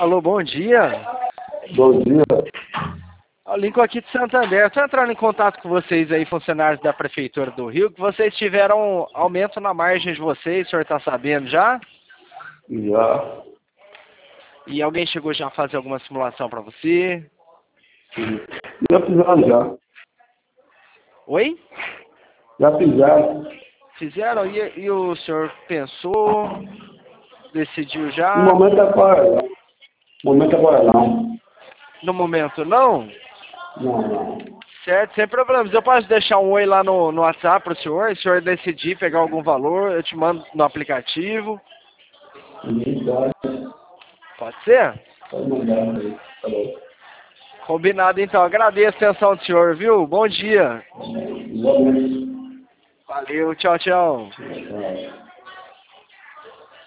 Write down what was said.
Alô, bom dia. Bom dia. O Lincoln aqui de Santander. Estou entrando em contato com vocês aí, funcionários da Prefeitura do Rio, que vocês tiveram aumento na margem de vocês, o senhor está sabendo já? Já. E alguém chegou já a fazer alguma simulação para você? Já fizeram já. Oi? Já fizeram. Fizeram? E o senhor pensou? Decidiu No já? momento agora não. No momento agora não. No momento não? Não. Certo, sem problemas. Eu posso deixar um oi lá no WhatsApp para o senhor decidir pegar algum valor, eu te mando no aplicativo. Tá. Pode ser? Pode mandar aí. Tá bom. Combinado então. Agradeço a atenção do senhor, viu? Bom dia. Igualmente. Valeu, tchau, tchau. Tchau.